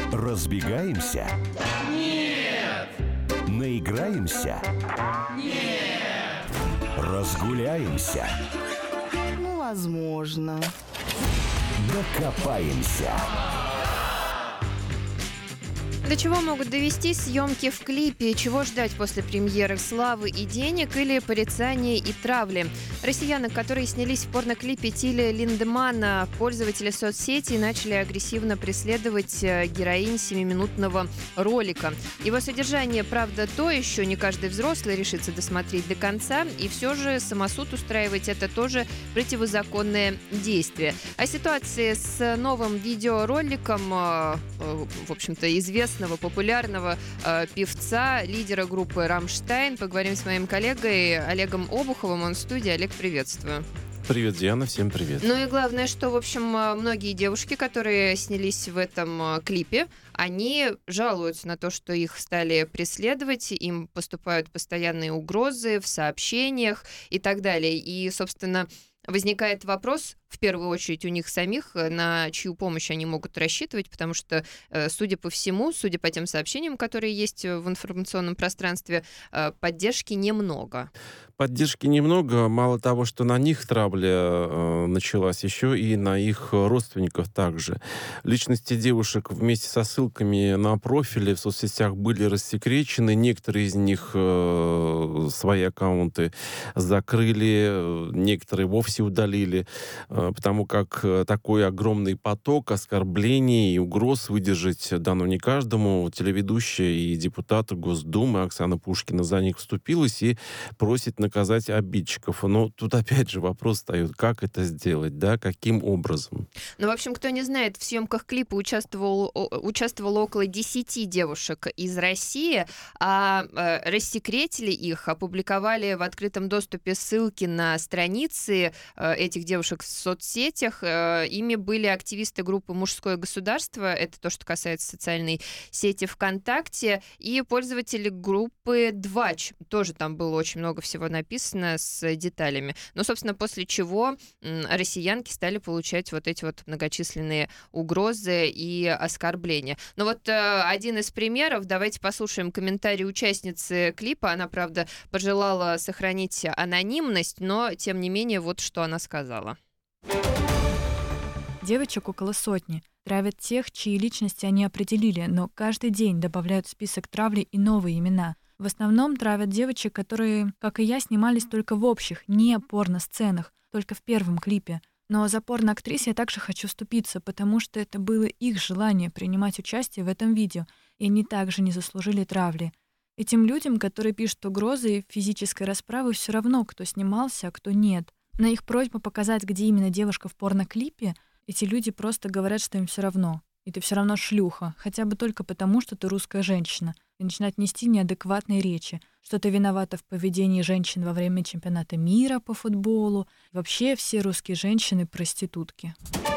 Разбегаемся? Нет! Наиграемся? Нет! Разгуляемся? Возможно. Докопаемся. До чего могут довести съемки в клипе? Чего ждать после премьеры? Славы и денег или порицания и травли? Россияне, которые снялись в порноклипе Тиля Линдеманна, пользователи соцсетей начали агрессивно преследовать героинь 7-минутного ролика. Его содержание, правда, то еще, не каждый взрослый решится досмотреть до конца, и все же самосуд устраивать это тоже противозаконное действие. О ситуации с новым видеороликом, в общем-то, известного популярного певца, лидера группы «Рамштайн», поговорим с моим коллегой Олегом Обуховым. Он в студии. Олег, приветствую. Привет, Диана, всем привет. Ну и главное, что, в общем, многие девушки, которые снялись в этом клипе, они жалуются на то, что их стали преследовать, им поступают постоянные угрозы в сообщениях и так далее. И, собственно, возникает вопрос, в первую очередь, у них самих, на чью помощь они могут рассчитывать, потому что, судя по всему, судя по тем сообщениям, которые есть в информационном пространстве, поддержки немного. Поддержки немного. Мало того, что на них травля началась, еще и на их родственников также. Личности девушек вместе со ссылками на профили в соцсетях были рассекречены. Некоторые из них свои аккаунты закрыли, некоторые вовсе удалили, потому как такой огромный поток оскорблений и угроз выдержать дано не каждому. Телеведущая и депутат Госдумы Оксана Пушкина за них вступилась и просит наказать обидчиков. Но тут опять же вопрос встает, как это сделать, да, каким образом? Ну, в общем, кто не знает, в съемках клипа участвовало около 10 девушек из России, а рассекретили их, опубликовали в открытом доступе ссылки на страницы этих девушек в соцсетях. Ими были активисты группы «Мужское государство», это то, что касается социальной сети ВКонтакте, и пользователи группы «Двач». Тоже там было очень много всего написано с деталями. Но, собственно, после чего россиянки стали получать вот эти вот многочисленные угрозы и оскорбления. Но вот один из примеров, давайте послушаем комментарий участницы клипа. Она, правда, пожелала сохранить анонимность, но, тем не менее, вот что она сказала. Девочек около сотни. Травят тех, чьи личности они определили, но каждый день добавляют в список травли и новые имена. В основном травят девочек, которые, как и я, снимались только в общих, не порно-сценах, только в первом клипе. Но за порно-актрис я также хочу вступиться, потому что это было их желание принимать участие в этом видео, и они также не заслужили травли. Этим людям, которые пишут угрозы и физической расправы, все равно, кто снимался, а кто нет. На их просьбу показать, где именно девушка в порно-клипе, эти люди просто говорят, что им все равно. И ты все равно шлюха, хотя бы только потому, что ты русская женщина. И начинают нести неадекватные речи, что ты виновата в поведении женщин во время чемпионата мира по футболу. Вообще все русские женщины — проститутки.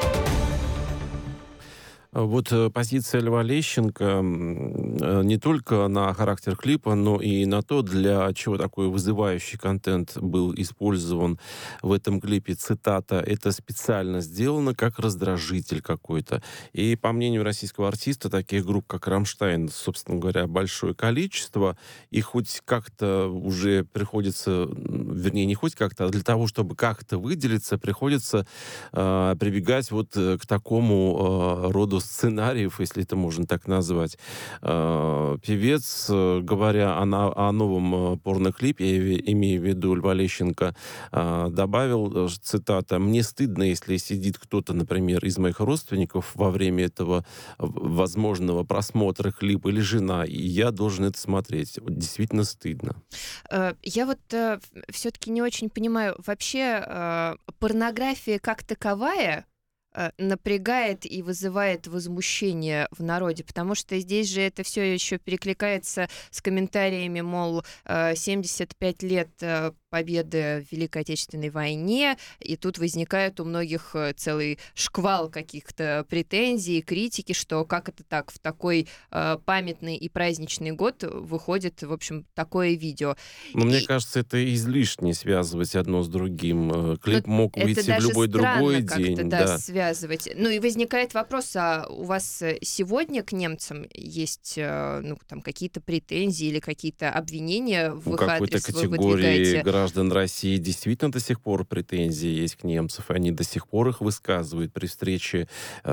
Вот позиция Льва Лещенко не только на характер клипа, но и на то, для чего такой вызывающий контент был использован в этом клипе. Цитата: «Это специально сделано как раздражитель какой-то». И по мнению российского артиста, таких групп, как «Рамштайн», собственно говоря, большое количество. И хоть как-то уже приходится, вернее, не хоть как-то, а для того, чтобы как-то выделиться, приходится прибегать вот к такому роду сценариев, если это можно так назвать. Певец, говоря о новом порноклипе, я имею в виду Льва Лещенко, добавил, цитата: «Мне стыдно, если сидит кто-то, например, из моих родственников во время этого возможного просмотра клипа, или жена, и я должен это смотреть». Вот действительно стыдно. Я вот все-таки не очень понимаю, вообще порнография как таковая напрягает и вызывает возмущение в народе, потому что здесь же это все еще перекликается с комментариями, мол, 75 лет победы в Великой Отечественной войне, и тут возникает у многих целый шквал каких-то претензий, критики, что как это так, в такой памятный и праздничный год выходит, в общем, такое видео. Но мне кажется, это излишне связывать одно с другим. Клип мог выйти в любой другой день. Да, связывать. Ну и возникает вопрос, а у вас сегодня к немцам есть там какие-то претензии или какие-то обвинения в их адрес вы выдвигаете? У какой-то категории граждан России действительно до сих пор претензии есть к немцам, и они до сих пор их высказывают при встрече,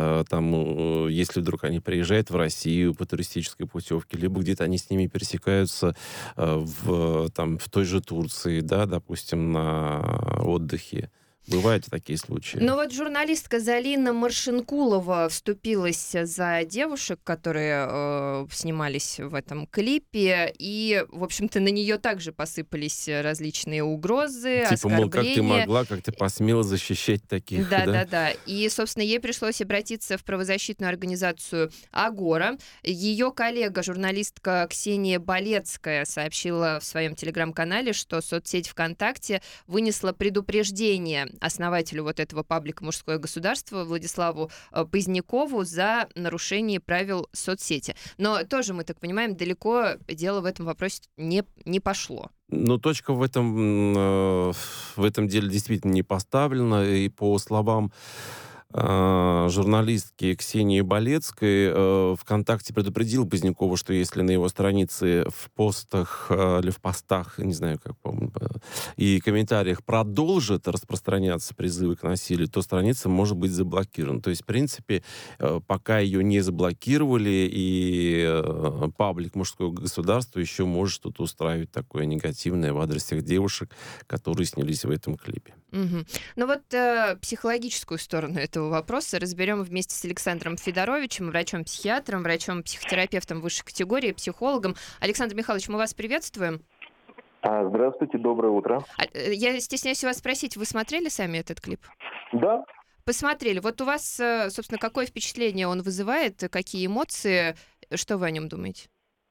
если вдруг они приезжают в Россию по туристической путевке, либо где-то они с ними пересекаются в той же Турции, да, допустим, на отдыхе. Бывают такие случаи. Но вот журналистка Залина Маршинкулова вступилась за девушек, которые снимались в этом клипе, и, в общем-то, на нее также посыпались различные угрозы, оскорбления. Мол, как ты могла, как ты посмела защищать таких, да? Да. И, собственно, ей пришлось обратиться в правозащитную организацию «Агора». Ее коллега, журналистка Ксения Болецкая, сообщила в своем телеграм-канале, что соцсеть ВКонтакте вынесла предупреждение основателю вот этого паблика «Мужское государство» Владиславу Позднякову за нарушение правил соцсети. Но тоже, мы так понимаем, далеко дело в этом вопросе не пошло. Но точка в этом деле действительно не поставлена, и по словам журналистки Ксении Болецкой ВКонтакте предупредил Позднякова, что если на его странице в постах или в постах, не знаю, как помню, и комментариях продолжат распространяться призывы к насилию, то страница может быть заблокирована. То есть, в принципе, пока ее не заблокировали, и паблик «Мужское государство» еще может что-то устраивать такое негативное в адрес тех девушек, которые снялись в этом клипе. Угу. Ну вот психологическую сторону этого вопроса разберем вместе с Александром Федоровичем, врачом-психиатром, врачом-психотерапевтом высшей категории, психологом. Александр Михайлович, мы вас приветствуем. Здравствуйте, доброе утро. Я стесняюсь у вас спросить, вы смотрели сами этот клип? Да. Посмотрели. Вот у вас, собственно, какое впечатление он вызывает, какие эмоции, что вы о нем думаете?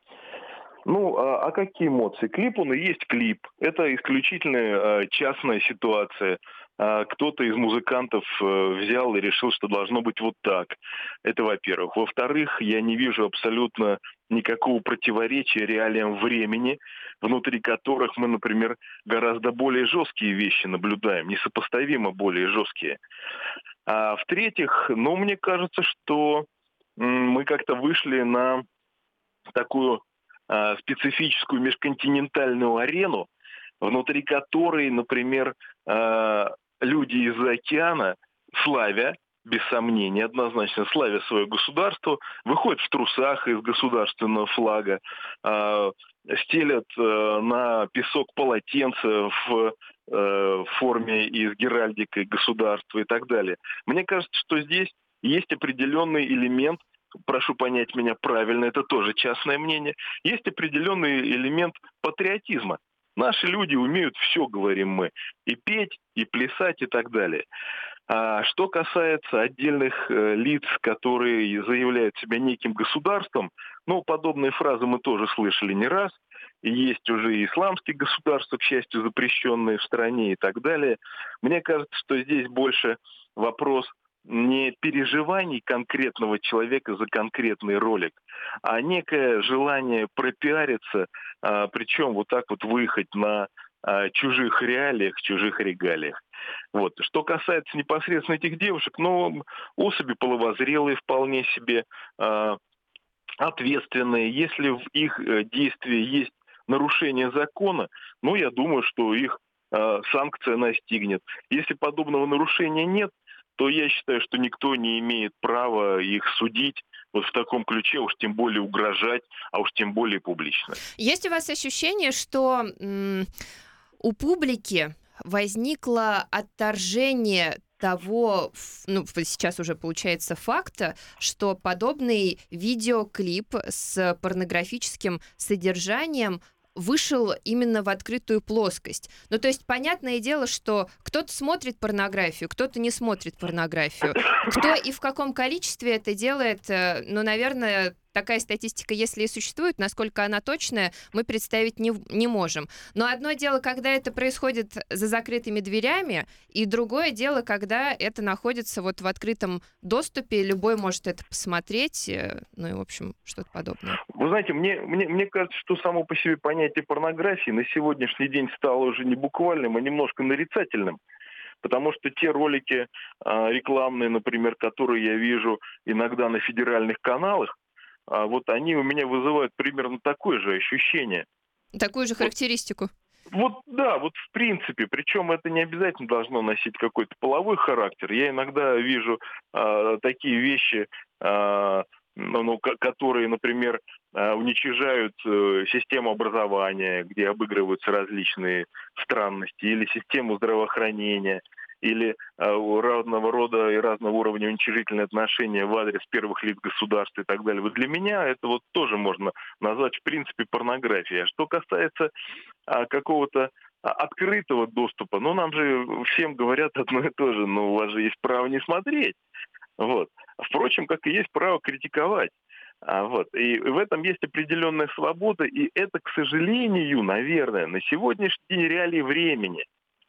А какие эмоции? Клип, он и есть клип. Это исключительно частная ситуация. Кто-то из музыкантов взял и решил, что должно быть вот так. Это во-первых. Во-вторых, я не вижу абсолютно никакого противоречия реалиям времени, внутри которых мы, например, гораздо более жесткие вещи наблюдаем, несопоставимо более жесткие. А в-третьих, мне кажется, что мы как-то вышли на такую специфическую межконтинентальную арену, внутри которой, например, люди из-за океана, славя, без сомнения, однозначно славя свое государство, выходят в трусах из государственного флага, стелят на песок полотенца в форме и с геральдикой государства и так далее. Мне кажется, что здесь есть определенный элемент, прошу понять меня правильно, это тоже частное мнение, есть определенный элемент патриотизма. Наши люди умеют все, говорим мы, и петь, и плясать, и так далее. А что касается отдельных лиц, которые заявляют себя неким государством, подобные фразы мы тоже слышали не раз, и есть уже и исламские государства, к счастью, запрещенные в стране и так далее. Мне кажется, что здесь больше вопрос не переживаний конкретного человека за конкретный ролик, а некое желание пропиариться, причем вот так вот выехать на чужих реалиях, чужих регалиях. Вот. Что касается непосредственно этих девушек, особи половозрелые вполне себе, ответственные. Если в их действии есть нарушение закона, я думаю, что их санкция настигнет. Если подобного нарушения нет, то я считаю, что никто не имеет права их судить вот в таком ключе, уж тем более угрожать, а уж тем более публично. Есть у вас ощущение, что у публики возникло отторжение того, сейчас уже получается факта, что подобный видеоклип с порнографическим содержанием вышел именно в открытую плоскость. То есть, понятное дело, что кто-то смотрит порнографию, кто-то не смотрит порнографию. Кто и в каком количестве это делает, наверное, такая статистика, если и существует, насколько она точная, мы представить не можем. Но одно дело, когда это происходит за закрытыми дверями, и другое дело, когда это находится вот в открытом доступе, любой может это посмотреть, ну и, в общем, что-то подобное. Вы знаете, мне кажется, что само по себе понятие порнографии на сегодняшний день стало уже не буквальным, а немножко нарицательным. Потому что те ролики рекламные, например, которые я вижу иногда на федеральных каналах, вот они у меня вызывают примерно такое же ощущение. Такую же характеристику. Вот да, вот в принципе, причем это не обязательно должно носить какой-то половой характер. Я иногда вижу такие вещи, которые, например, уничижают систему образования, где обыгрываются различные странности, или систему здравоохранения, или разного рода и разного уровня уничижительные отношения в адрес первых лиц государства и так далее. Вот для меня это вот тоже можно назвать, в принципе, порнографией. А что касается какого-то открытого доступа, ну, нам же всем говорят одно и то же, ну, у вас же есть право не смотреть. Вот. Впрочем, как и есть право критиковать. Вот. И в этом есть определенная свобода, и это, к сожалению, наверное, на сегодняшний день реалии времени.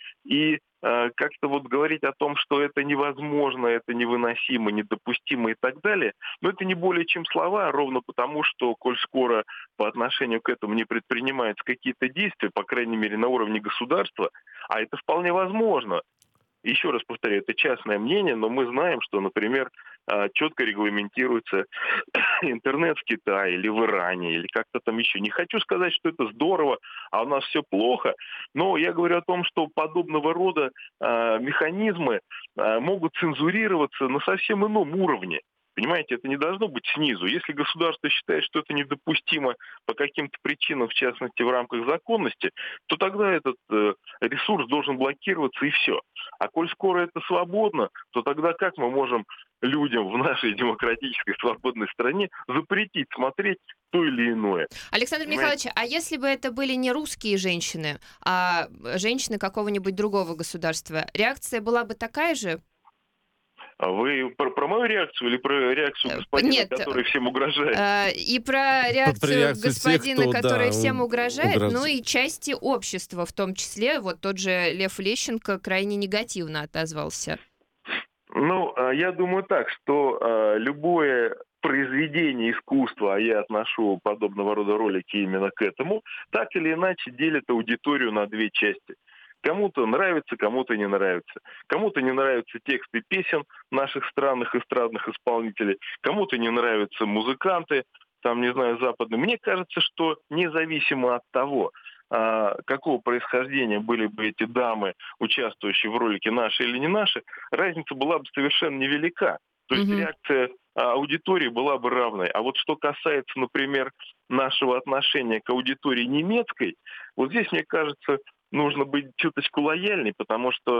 И как-то вот говорить о том, что это невозможно, это невыносимо, недопустимо и так далее, но это не более чем слова, ровно потому, что, коль скоро по отношению к этому не предпринимаются какие-то действия, по крайней мере, на уровне государства, а это вполне возможно. Еще раз повторяю, это частное мнение, но мы знаем, что, например, четко регламентируется интернет в Китае или в Иране, или как-то там еще. Не хочу сказать, что это здорово, а у нас все плохо, но я говорю о том, что подобного рода механизмы могут цензурироваться на совсем ином уровне. Понимаете, это не должно быть снизу. Если государство считает, что это недопустимо по каким-то причинам, в частности, в рамках законности, то тогда этот ресурс должен блокироваться и все. А коль скоро это свободно, то тогда как мы можем людям в нашей демократической свободной стране запретить смотреть то или иное? Александр Михайлович, а если бы это были не русские женщины, а женщины какого-нибудь другого государства, реакция была бы такая же? А вы про мою реакцию или про реакцию господина, Нет, который всем угрожает? И про реакцию господина, тех, кто, который да, всем угрожает, ну и части общества, в том числе, вот тот же Лев Лещенко крайне негативно отозвался. Ну, я думаю так, что любое произведение искусства, а я отношу подобного рода ролики именно к этому, так или иначе делит аудиторию на две части. Кому-то нравится, кому-то не нравится. Кому-то не нравятся тексты песен наших странных эстрадных исполнителей, кому-то не нравятся музыканты, там, не знаю, западные. Мне кажется, что независимо от того, какого происхождения были бы эти дамы, участвующие в ролике, наши или не наши, разница была бы совершенно невелика. То есть реакция аудитории была бы равной. А вот что касается, например, нашего отношения к аудитории немецкой, вот здесь, мне кажется, нужно быть чуточку лояльней, потому что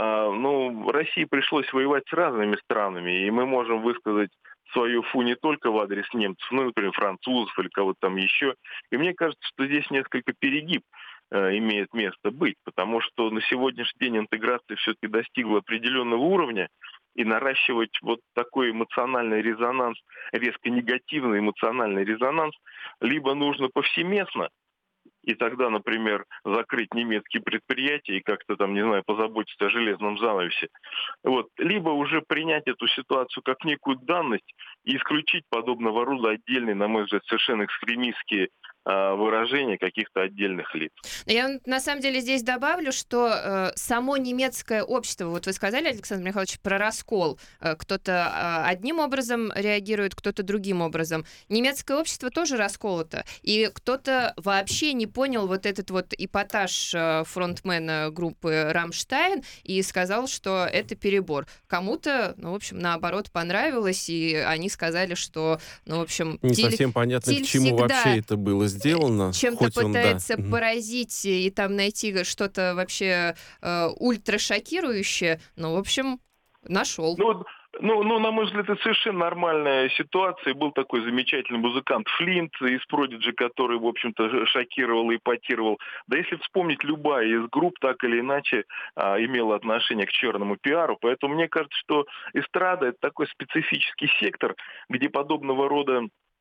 России пришлось воевать с разными странами, и мы можем высказать свою фу не только в адрес немцев, например, французов или кого-то там еще. И мне кажется, что здесь несколько перегиб имеет место быть, потому что на сегодняшний день интеграция все-таки достигла определенного уровня, и наращивать вот такой эмоциональный резонанс, резко негативный эмоциональный резонанс, либо нужно повсеместно, и тогда, например, закрыть немецкие предприятия и как-то там, не знаю, позаботиться о железном занавесе. Вот. Либо уже принять эту ситуацию как некую данность и исключить подобного рода отдельные, на мой взгляд, совершенно экстремистские выражения каких-то отдельных лиц. Я на самом деле здесь добавлю, что само немецкое общество, вот вы сказали, Александр Михайлович, про раскол. Кто-то одним образом реагирует, кто-то другим образом. Немецкое общество тоже расколото. И кто-то вообще не понял вот этот вот эпатаж фронтмена группы «Рамштайн» и сказал, что это перебор. Кому-то, в общем, наоборот, понравилось, и они сказали, что, в общем... Не совсем понятно, к чему вообще это было сделано. Чем-то пытается поразить и там найти что-то вообще ультра шокирующее, в общем, нашел. На мой взгляд, это совершенно нормальная ситуация. Был такой замечательный музыкант Флинт из Prodigy, который, в общем-то, шокировал и эпатировал. Да если вспомнить, любая из групп так или иначе имела отношение к черному пиару. Поэтому мне кажется, что эстрада — это такой специфический сектор, где подобного рода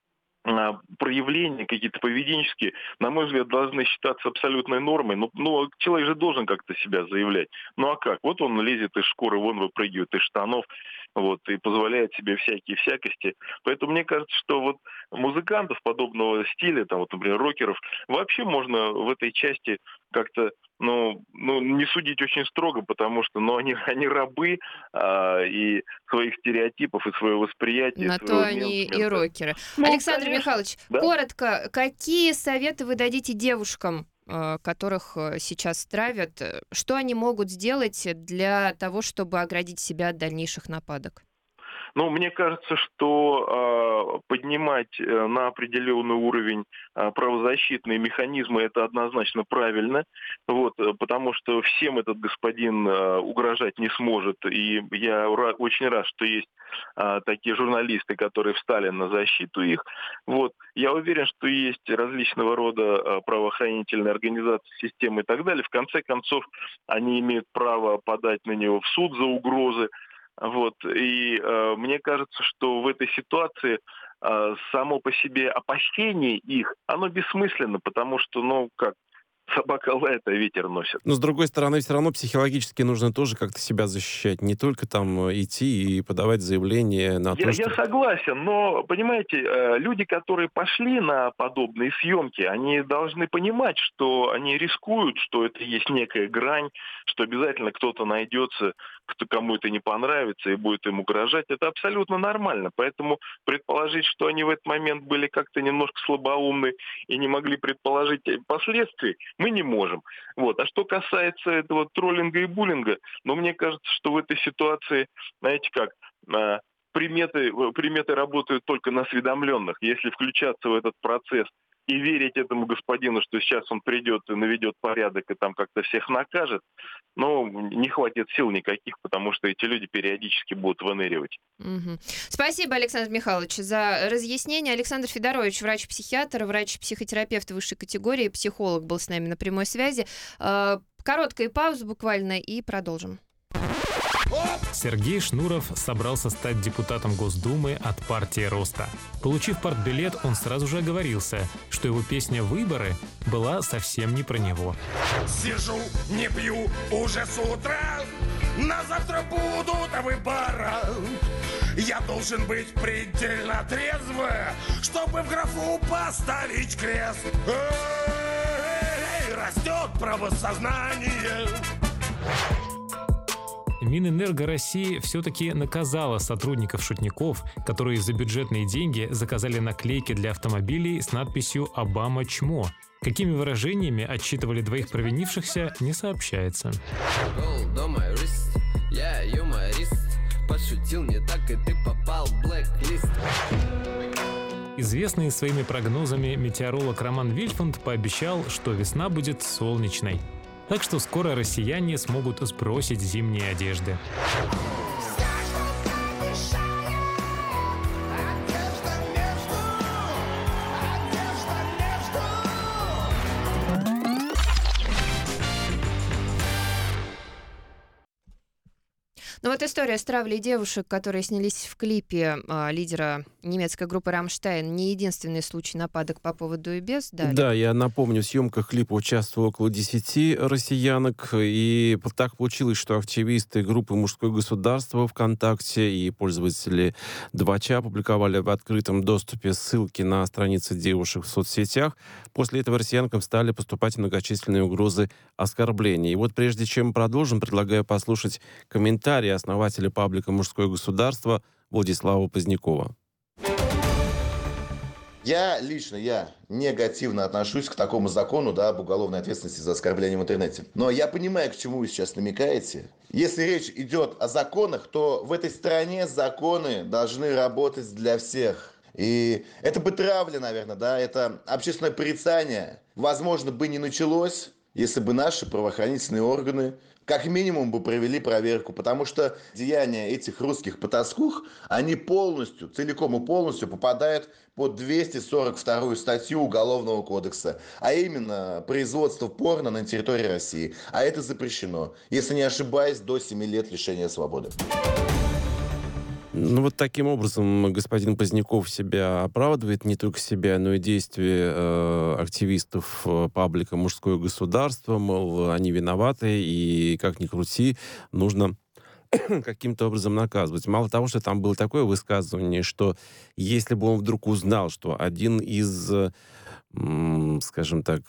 проявления какие-то поведенческие, на мой взгляд, должны считаться абсолютной нормой. Ну, человек же должен как-то себя заявлять. Ну а как? Вот он лезет из шкуры, вон выпрыгивает из штанов, вот, и позволяет себе всякие всякости. Поэтому мне кажется, что вот музыкантов подобного стиля, там, вот, например, рокеров, вообще можно в этой части как-то не судить очень строго, потому что они рабы и своих стереотипов, и своего восприятия. На то они и рокеры. Александр Михайлович, да? Коротко, какие советы вы дадите девушкам, которых сейчас травят? Что они могут сделать для того, чтобы оградить себя от дальнейших нападок? Ну, мне кажется, что поднимать на определенный уровень правозащитные механизмы — это однозначно правильно, вот, потому что всем этот господин угрожать не сможет. И я очень рад, что есть такие журналисты, которые встали на защиту их. Вот. Я уверен, что есть различного рода правоохранительные организации, системы и так далее. В конце концов, они имеют право подать на него в суд за угрозы. Вот. И мне кажется, что в этой ситуации само по себе опасение их, оно бессмысленно, потому что, собака лает, а ветер носит. Но, с другой стороны, все равно психологически нужно тоже как-то себя защищать. Не только там идти и подавать заявление на то, что... Я согласен, но, понимаете, люди, которые пошли на подобные съемки, они должны понимать, что они рискуют, что это есть некая грань, что обязательно кто-то найдется, кому это не понравится и будет им угрожать. Это абсолютно нормально. Поэтому предположить, что они в этот момент были как-то немножко слабоумны и не могли предположить последствий, мы не можем. Вот. А что касается этого троллинга и буллинга, мне кажется, что в этой ситуации, знаете как, приметы работают только на осведомленных. Если включаться в этот процесс и верить этому господину, что сейчас он придет и наведет порядок и там как-то всех накажет, не хватит сил никаких, потому что эти люди периодически будут выныривать. Угу. Спасибо, Александр Михайлович, за разъяснение. Александр Федорович, врач-психиатр, врач-психотерапевт высшей категории, психолог, был с нами на прямой связи. Короткая пауза буквально и продолжим. Сергей Шнуров собрался стать депутатом Госдумы от партии Роста. Получив партбилет, он сразу же оговорился, что его песня «Выборы» была совсем не про него. Сижу, не пью уже с утра, на завтра будут выборы. Я должен быть предельно трезвым, чтобы в графу поставить крест. Растет правосознание. Минэнерго России все-таки наказала сотрудников-шутников, которые за бюджетные деньги заказали наклейки для автомобилей с надписью «Обама чмо». Какими выражениями отчитывали двоих провинившихся, не сообщается. Я юморист, пошутил не так, и ты попал в блэк-лист. Известный своими прогнозами метеоролог Роман Вильфанд пообещал, что весна будет солнечной. Так что скоро россияне смогут сбросить зимние одежды. Ну вот история с травлей девушек, которые снялись в клипе лидера немецкой группы «Рамштайн», не единственный случай нападок по поводу и без. Да, я напомню, в съемках клипа участвовало около 10 россиянок, и так получилось, что активисты группы «Мужское государство» ВКонтакте и пользователи 2Ч опубликовали в открытом доступе ссылки на страницы девушек в соцсетях. После этого россиянкам стали поступать многочисленные угрозы оскорблений. И вот прежде чем продолжим, предлагаю послушать комментарии основателя паблика «Мужское государство» Владислава Позднякова. Я негативно отношусь к такому закону, об уголовной ответственности за оскорбление в интернете. Но я понимаю, к чему вы сейчас намекаете. Если речь идет о законах, то в этой стране законы должны работать для всех. И это бы травля, наверное, это общественное порицание. Возможно, бы не началось, если бы наши правоохранительные органы как минимум бы провели проверку, потому что деяния этих русских потаскух, они целиком и полностью попадают под 242 статью Уголовного кодекса, а именно производство порно на территории России. А это запрещено, если не ошибаюсь, до 7 лет лишения свободы. Ну вот таким образом господин Поздняков себя оправдывает, не только себя, но и действия активистов паблика «Мужское государство», мол, они виноваты, и как ни крути, нужно каким-то образом наказывать. Мало того, что там было такое высказывание, что если бы он вдруг узнал, что один из, скажем так,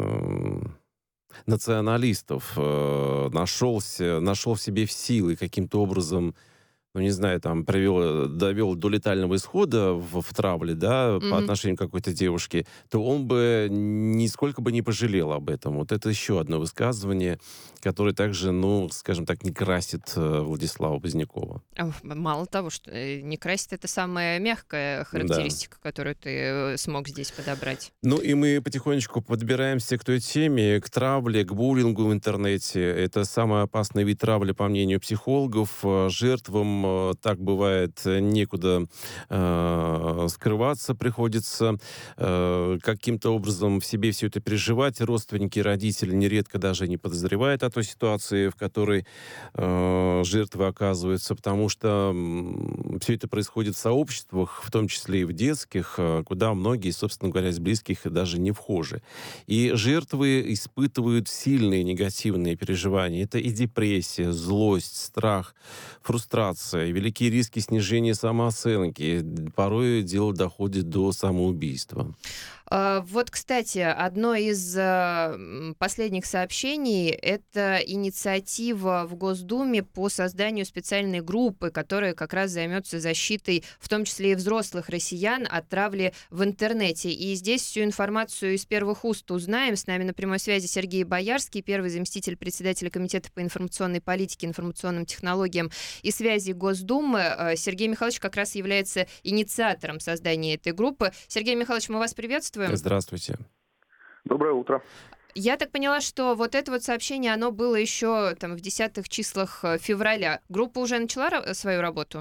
националистов нашел в себе в силы каким-то образом, ну, не знаю, там, довел до летального исхода в травле, да, по отношению к какой-то девушке, то он бы нисколько бы не пожалел об этом. Вот это еще одно высказывание, которое также, ну, скажем так, не красит Владислава Позднякова. Мало того, что не красит, это самая мягкая характеристика, которую ты смог здесь подобрать. Ну, и мы потихонечку подбираемся к той теме, к травле, к буллингу в интернете. Это самый опасный вид травли, по мнению психологов. Жертвам так бывает, некуда скрываться приходится, каким-то образом в себе все это переживать. Родственники, родители нередко даже не подозревают о той ситуации, в которой жертвы оказываются, потому что все это происходит в сообществах, в том числе и в детских, куда многие, собственно говоря, из близких даже не вхожи. И жертвы испытывают сильные негативные переживания. Это и депрессия, злость, страх, фрустрация, великие риски снижения самооценки. Порой дело доходит до самоубийства. Вот, кстати, одно из последних сообщений — это инициатива в Госдуме по созданию специальной группы, которая как раз займется защитой, в том числе и взрослых россиян, от травли в интернете. И здесь всю информацию из первых уст узнаем. С нами на прямой связи Сергей Боярский, первый заместитель председателя Комитета по информационной политике, информационным технологиям и связи Госдумы. Сергей Михайлович как раз является инициатором создания этой группы. Сергей Михайлович, мы вас приветствуем. Здравствуйте. Доброе утро. Я так поняла, что вот это вот сообщение, оно было еще там в 10-х числах февраля. Группа уже начала свою работу?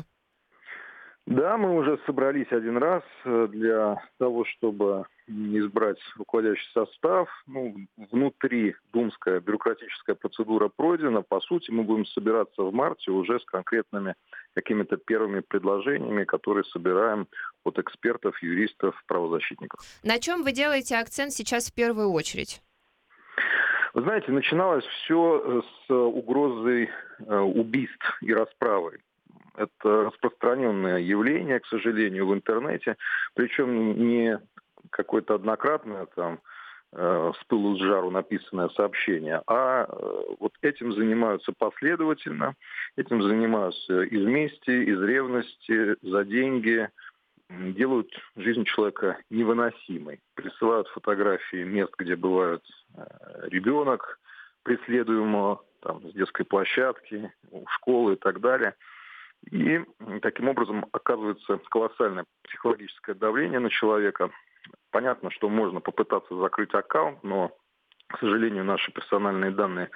Да, мы уже собрались один раз для того, чтобы избрать руководящий состав. Внутри думская бюрократическая процедура пройдена. По сути, мы будем собираться в марте уже с конкретными какими-то первыми предложениями, которые собираем от экспертов, юристов, правозащитников. На чем вы делаете акцент сейчас в первую очередь? Вы знаете, начиналось все с угрозой убийств и расправы. Это распространенное явление, к сожалению, в интернете, причем не какое-то однократное там с пылу с жару написанное сообщение, а вот этим занимаются последовательно, этим занимаются из мести, из ревности, за деньги, делают жизнь человека невыносимой. Присылают фотографии мест, где бывает ребенок преследуемого, там, с детской площадки, у школы и так далее. И таким образом оказывается колоссальное психологическое давление на человека. Понятно, что можно попытаться закрыть аккаунт, но, к сожалению, наши персональные данные,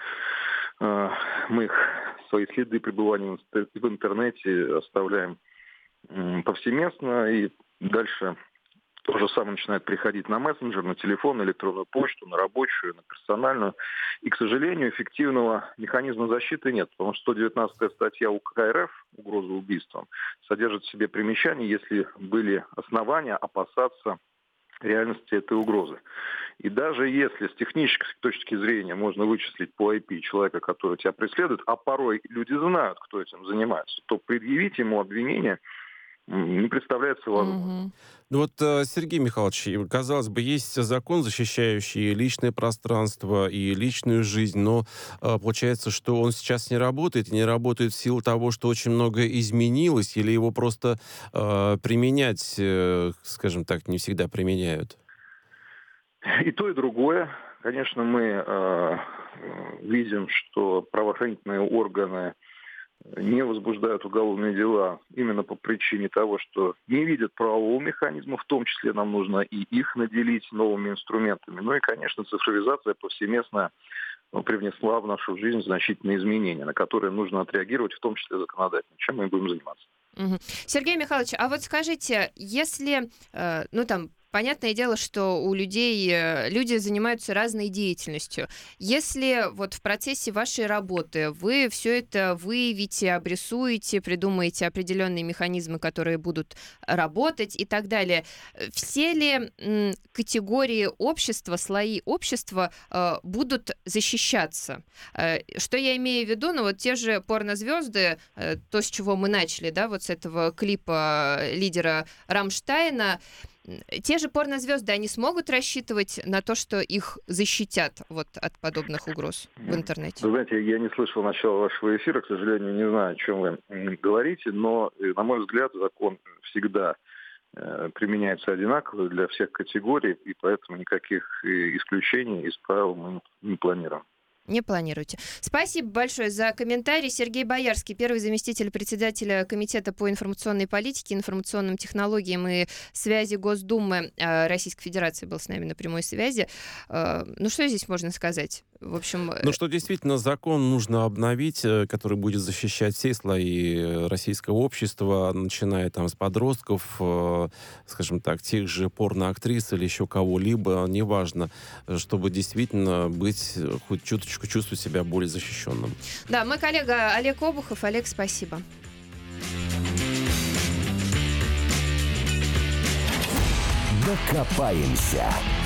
мы свои следы пребывания в интернете оставляем повсеместно, и дальше то же самое начинает приходить на мессенджер, на телефон, на электронную почту, на рабочую, на персональную. И, к сожалению, эффективного механизма защиты нет, потому что 119-я статья УК РФ «Угроза убийством» содержит в себе примечания, если были основания опасаться реальности этой угрозы. И даже если с технической точки зрения можно вычислить по IP человека, который тебя преследует, а порой люди знают, кто этим занимается, то предъявить ему обвинение не представляется возможным. Ну вот, Сергей Михайлович, казалось бы, есть закон, защищающий личное пространство и личную жизнь, но получается, что он сейчас не работает, и не работает в силу того, что очень многое изменилось, или его просто применять, скажем так, не всегда применяют? И то, и другое. Конечно, мы видим, что правоохранительные органы не возбуждают уголовные дела именно по причине того, что не видят правового механизма, в том числе нам нужно и их наделить новыми инструментами. Ну и, конечно, цифровизация повсеместно привнесла в нашу жизнь значительные изменения, на которые нужно отреагировать, в том числе законодательно, чем мы будем заниматься. Сергей Михайлович, а вот скажите, если, понятное дело, что у людей люди занимаются разной деятельностью. Если вот в процессе вашей работы вы все это выявите, обрисуете, придумаете определенные механизмы, которые будут работать и так далее, все ли категории общества, слои общества будут защищаться? Что я имею в виду? Ну вот те же порнозвезды, то, с чего мы начали, да, вот с этого клипа лидера Рамштайна, те же порнозвезды, они смогут рассчитывать на то, что их защитят вот от подобных угроз в интернете? Вы знаете, я не слышал начала вашего эфира, к сожалению, не знаю, о чем вы говорите, но, на мой взгляд, закон всегда применяется одинаково для всех категорий, и поэтому никаких исключений из правил мы не планируем. Не планируете. Спасибо большое за комментарий. Сергей Боярский, первый заместитель председателя Комитета по информационной политике, информационным технологиям и связи Госдумы Российской Федерации, был с нами на прямой связи. Ну, что здесь можно сказать? В общем... Ну, что действительно закон нужно обновить, который будет защищать все слои российского общества, начиная там с подростков, скажем так, тех же порноактрис или еще кого-либо, неважно, чтобы действительно быть хоть чуточку чувствовать себя более защищенным. Да, мой коллега Олег Обухов. Олег, спасибо. Докопаемся.